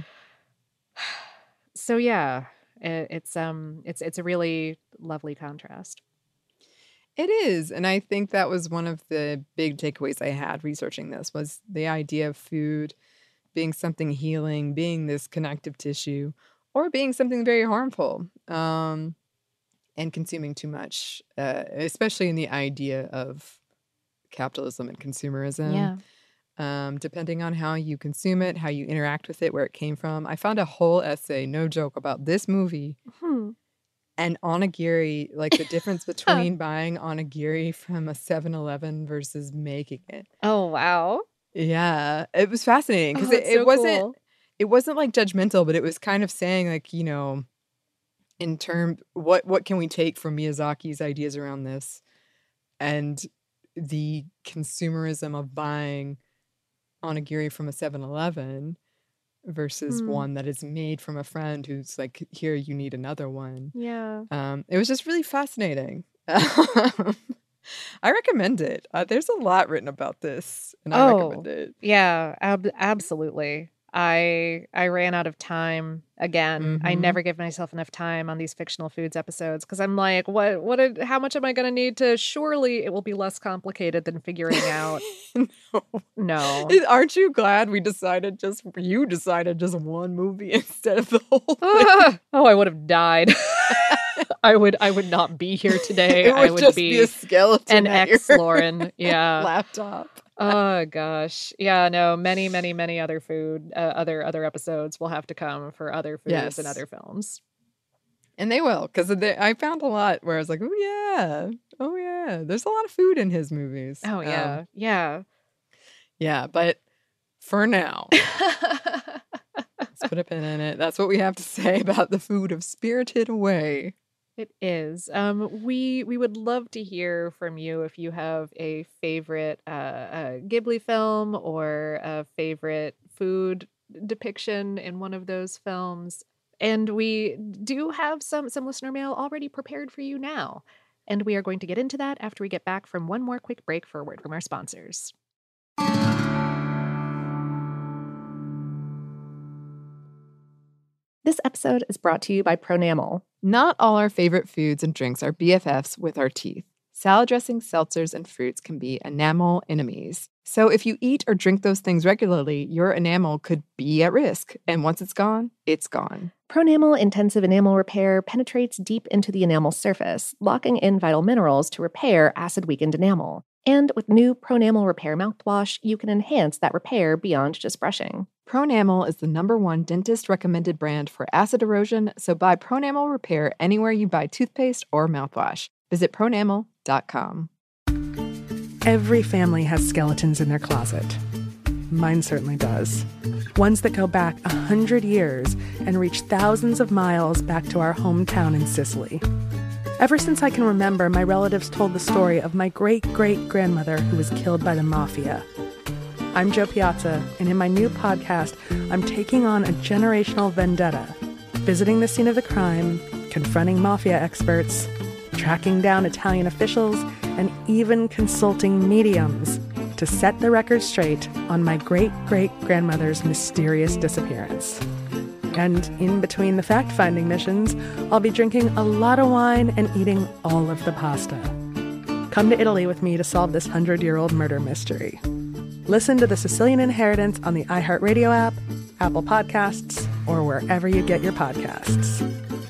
so yeah, it, it's um it's it's a really lovely contrast. It is. And I think that was one of the big takeaways I had researching this was the idea of food being something healing, being this connective tissue, or being something very harmful, um, and consuming too much, uh, especially in the idea of capitalism and consumerism. Yeah. Um, depending on how you consume it, how you interact with it, where it came from. I found a whole essay, no joke, about this movie Hmm. and onigiri, like the difference between buying onigiri from a seven eleven versus making it. Oh wow. Yeah, it was fascinating because Oh, it, that's it so wasn't cool. it wasn't like judgmental, but it was kind of saying like, you know, in term what what can we take from Miyazaki's ideas around this and the consumerism of buying onigiri from a seven eleven versus Hmm. one that is made from a friend who's like, here, you need another one. Yeah. Um, it was just really fascinating. I recommend it. Uh, there's a lot written about this, and I Oh, recommend it. yeah, ab- absolutely. I I ran out of time again. I Mhm. never give myself enough time on these fictional foods episodes because I'm like, what what did, how much am I going to need to surely it will be less complicated than figuring out. No. No. Is- Aren't you glad we decided just you decided just one movie instead of the whole thing? Ah, oh, I would have died. I would I would not be here today. It would I would just be, be a skeleton an at ex your Lauren. Yeah. laptop. Oh gosh. Yeah, no, many, many, many other food, uh, other other episodes will have to come for other foods Yes. and other films. And they will, because I found a lot where I was like, oh, yeah. Oh, yeah. There's a lot of food in his movies. Oh Um, yeah. Yeah. yeah, but for now, let's put a pin in it. That's what we have to say about the food of Spirited Away. It is. Um, we we would love to hear from you if you have a favorite uh, uh, Ghibli film or a favorite food depiction in one of those films. And we do have some some listener mail already prepared for you now. And we are going to get into that after we get back from one more quick break for a word from our sponsors. This episode is brought to you by Pronamel. Not all our favorite foods and drinks are B F Fs with our teeth. salad dressings, seltzers, and fruits can be enamel enemies. So if you eat or drink those things regularly, your enamel could be at risk. And once it's gone, it's gone. Pronamel Intensive Enamel Repair penetrates deep into the enamel surface, locking in vital minerals to repair acid-weakened enamel. And with new Pronamel Repair mouthwash, you can enhance that repair beyond just brushing. Pronamel is the number one dentist-recommended brand for acid erosion, so buy Pronamel Repair anywhere you buy toothpaste or mouthwash. Visit pronamel dot com. Every family has skeletons in their closet. Mine certainly does. Ones that go back a hundred years and reach thousands of miles back to our hometown in Sicily. Ever since I can remember, my relatives told the story of my great-great-grandmother who was killed by the mafia. I'm Jo Piazza, and in my new podcast, I'm taking on a generational vendetta, visiting the scene of the crime, confronting mafia experts, tracking down Italian officials, and even consulting mediums to set the record straight on my great-great-grandmother's mysterious disappearance. And in between the fact-finding missions, I'll be drinking a lot of wine and eating all of the pasta. Come to Italy with me to solve this hundred-year-old murder mystery. Listen to The Sicilian Inheritance on the iHeartRadio app, Apple Podcasts, or wherever you get your podcasts.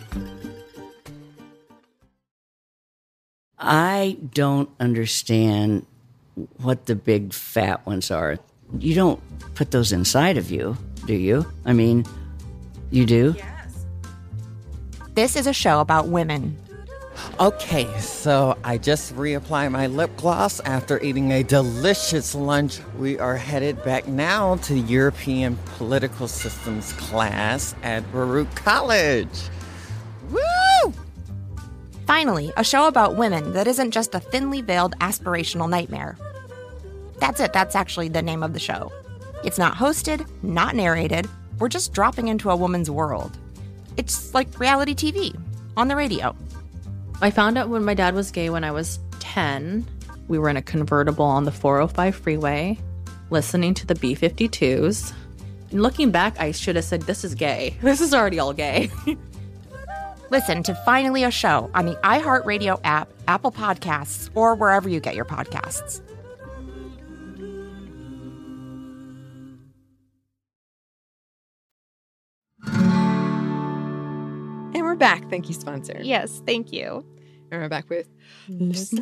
I don't understand what the big fat ones are. You don't put those inside of you, do you? I mean, you do? Yes. This is a show about women. Okay, so I just reapplied my lip gloss after eating a delicious lunch. We are headed back now to European Political Systems class at Baruch College. Woo! Finally, a show about women that isn't just a thinly veiled aspirational nightmare. That's it, that's actually the name of the show. It's not hosted, not narrated, we're just dropping into a woman's world. It's like reality T V, on the radio. I found out when my dad was gay when I was ten. We were in a convertible on the four oh five freeway, listening to the B fifty-twos. And looking back, I should have said, this is gay. This is already all gay. Listen to Finally a Show on the iHeartRadio app, Apple Podcasts, or wherever you get your podcasts. And we're back. Thank you, sponsor. Yes, thank you. And we're back with Listen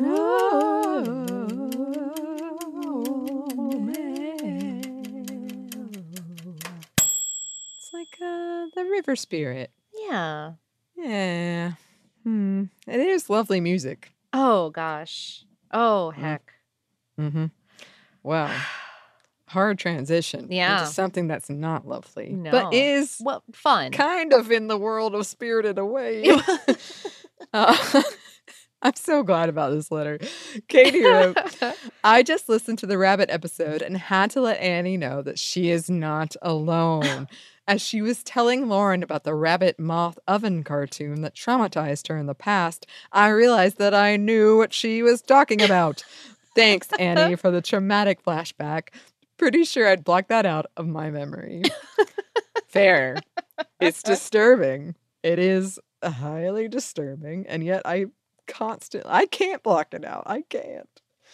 It's like uh, the river spirit. Yeah. Yeah. Hmm. It is lovely music. Oh, gosh. Oh, heck. Mm-hmm. Wow. Hard transition. Yeah. Into something that's not lovely. No. But is well fun. Kind of in the world of Spirited Away. uh, I'm so glad about this letter. Katie wrote, I just listened to the rabbit episode and had to let Annie know that she is not alone. As she was telling Lauren about the rabbit moth oven cartoon that traumatized her in the past, I realized that I knew what she was talking about. Thanks, Annie, for the traumatic flashback. Pretty sure I'd block that out of my memory. Fair. It's disturbing. It is highly disturbing, and yet I constantly, I can't block it out. I can't.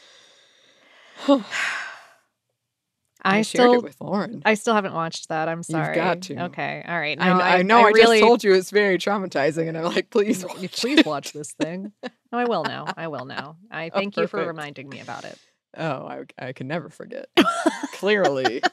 I, I shared still, it with Lauren. I still haven't watched that. I'm sorry. You've got to. Okay. All right. I, No, I, I know. I, really, just told you it's very traumatizing, and I'm like, please, watch please it. watch this thing. No, I will now. I will now. I Oh, thank you for perfect. reminding me about it. Oh, I, I can never forget. Clearly.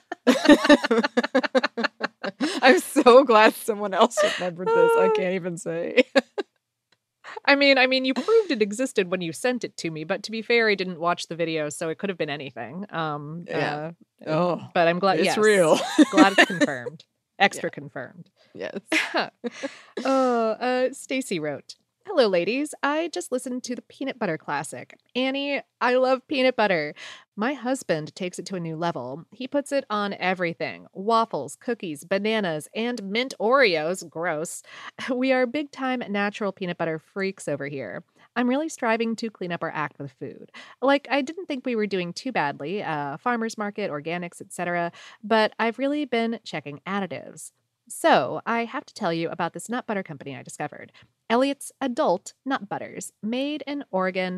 I'm so glad someone else remembered this. I can't even say. I mean, I mean, you proved it existed when you sent it to me, but to be fair, I didn't watch the video, so it could have been anything. Um, Yeah. uh, Oh, but I'm glad it's yes. real. Glad it's confirmed. Extra confirmed. Yes. Oh, uh, Stacy wrote, hello, ladies. I just listened to the Peanut Butter Classic. Annie, I love peanut butter. My husband takes it to a new level. He puts it on everything. Waffles, cookies, bananas, and mint Oreos. Gross. We are big-time natural peanut butter freaks over here. I'm really striving to clean up our act with food. Like, I didn't think we were doing too badly, uh, farmer's market, organics, et cetera, but I've really been checking additives. So, I have to tell you about this nut butter company I discovered. Elliott's Adult Nut Butters, made in Oregon.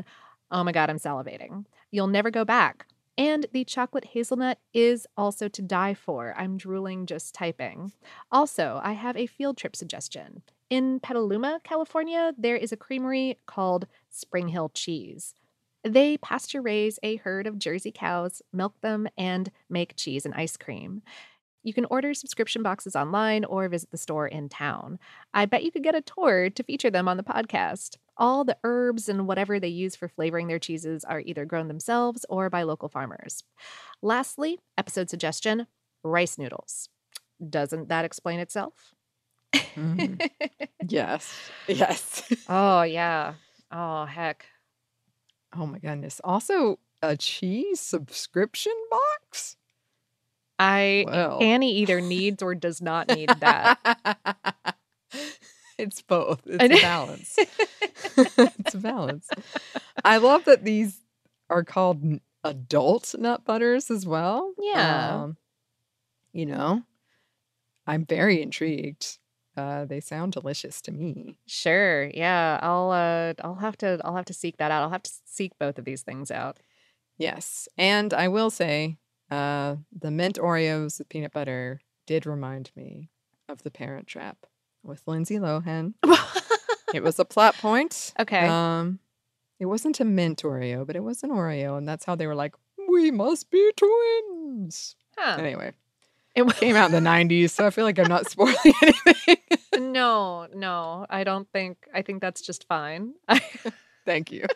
Oh my God, I'm salivating. You'll never go back. And the chocolate hazelnut is also to die for. I'm drooling just typing. Also, I have a field trip suggestion. In Petaluma, California, there is a creamery called Spring Hill Cheese. They pasture raise a herd of Jersey cows, milk them, and make cheese and ice cream. You can order subscription boxes online or visit the store in town. I bet you could get a tour to feature them on the podcast. All the herbs and whatever they use for flavoring their cheeses are either grown themselves or by local farmers. Lastly, episode suggestion, rice noodles. Doesn't that explain itself? Mm. Yes. Yes. Oh, yeah. Oh, heck. Oh, my goodness. Also, a cheese subscription box? I Well. Annie either needs or does not need that. It's both. It's a balance. It's a balance. I love that these are called n- adult nut butters as well. Yeah. Um, you know, I'm very intrigued. Uh, they sound delicious to me. Sure. Yeah. I'll uh I'll have to I'll have to seek that out. I'll have to seek both of these things out. Yes. And I will say, uh, the mint Oreos with peanut butter did remind me of The Parent Trap with Lindsay Lohan. It was a plot point. Okay. Um, it wasn't a mint Oreo, but it was an Oreo, and that's how they were like, we must be twins. Huh. Anyway, It came out in the nineties, so I feel like I'm not spoiling anything. No, no, I don't think. I think that's just fine. Thank you.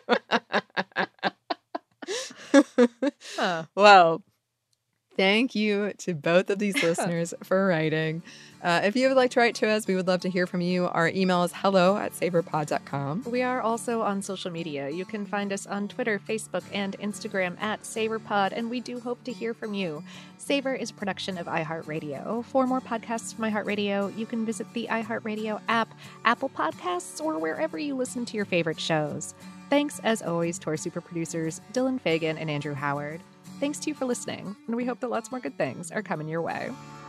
Huh. Well, thank you to both of these listeners for writing. Uh, if you would like to write to us, we would love to hear from you. Our email is hello at savorpod dot com. We are also on social media. You can find us on Twitter, Facebook, and Instagram at SavorPod, and we do hope to hear from you. Savor is a production of iHeartRadio. For more podcasts from iHeartRadio, you can visit the iHeartRadio app, Apple Podcasts, or wherever you listen to your favorite shows. Thanks, as always, to our super producers, Dylan Fagan and Andrew Howard. Thanks to you for listening, and we hope that lots more good things are coming your way.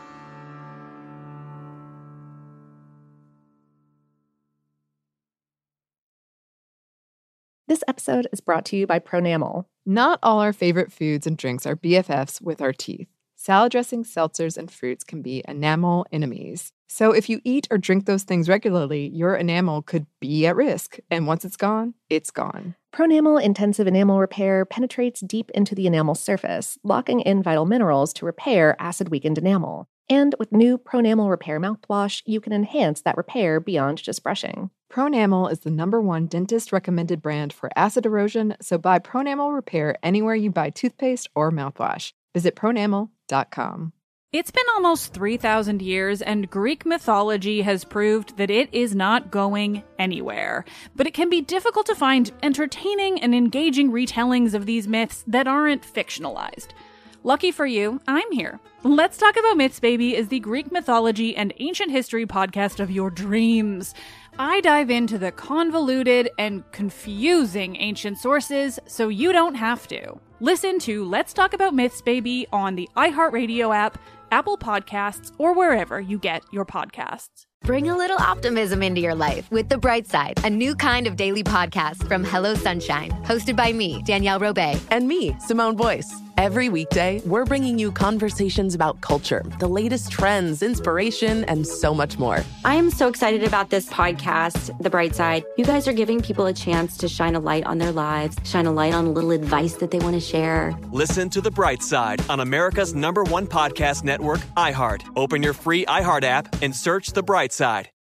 This episode is brought to you by Pronamel. Not all our favorite foods and drinks are B F Fs with our teeth. Salad dressings, seltzers, and fruits can be enamel enemies. So if you eat or drink those things regularly, your enamel could be at risk. And once it's gone, it's gone. Pronamel Intensive Enamel Repair penetrates deep into the enamel surface, locking in vital minerals to repair acid-weakened enamel. And with new Pronamel Repair mouthwash, you can enhance that repair beyond just brushing. Pronamel is the number one dentist-recommended brand for acid erosion, so buy Pronamel Repair anywhere you buy toothpaste or mouthwash. Visit pronamel dot com. It's been almost three thousand years, and Greek mythology has proved that it is not going anywhere. But it can be difficult to find entertaining and engaging retellings of these myths that aren't fictionalized. Lucky for you, I'm here. Let's Talk About Myths, Baby is the Greek mythology and ancient history podcast of your dreams. I dive into the convoluted and confusing ancient sources so you don't have to. Listen to Let's Talk About Myths, Baby on the iHeartRadio app, Apple Podcasts, or wherever you get your podcasts. Bring a little optimism into your life with The Bright Side, a new kind of daily podcast from Hello Sunshine, hosted by me, Danielle Robay. And me, Simone Boyce. Every weekday, we're bringing you conversations about culture, the latest trends, inspiration, and so much more. I am so excited about this podcast, The Bright Side. You guys are giving people a chance to shine a light on their lives, shine a light on a little advice that they want to share. Listen to The Bright Side on America's number one podcast network, iHeart. Open your free iHeart app and search The Bright Side.